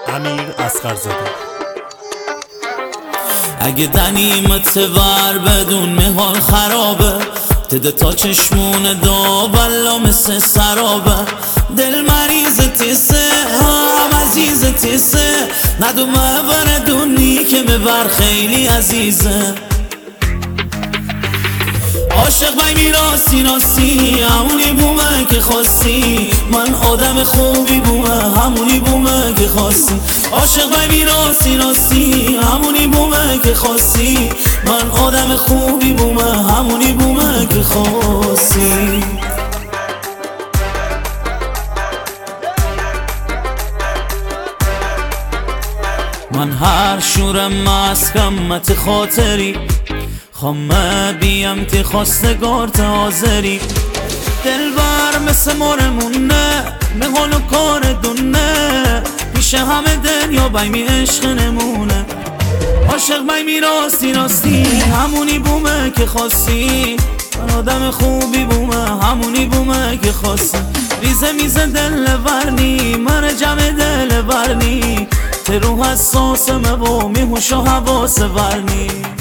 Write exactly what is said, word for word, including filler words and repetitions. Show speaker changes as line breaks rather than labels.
امیر اصغرزاده.
اگه دنیمت ور بدون حال خرابه، تده تا چشمون دا بلا مثل سرابه. دل مریض تیسه هم عزیز تیسه، ندوم بر دونی که ببر خیلی عزیزه. عاشق بای میراستی راستی همونی بومه که خواستی، من آدم خوبی بومه همونی بومه که خواستی. عاشق بای میراستی راستی همونی بومه که خواستی، من آدم خوبی بومه همونی بومه که خواستی. من هر شورم مسکمت خاطری، خامه بیم تی خواستگار تازری. دل بر مثل مارمونه نهال و کار دونه، پیش همه دنیا بای می عشق نمونه. عاشق بای می راستی راستی همونی بومه که خواستی، من آدم خوبی بومه همونی بومه که خواستی. ریزه میزه دل ورنی من جمع دل ورنی، ته رو حساسمه و میهوش و حواس ورنی.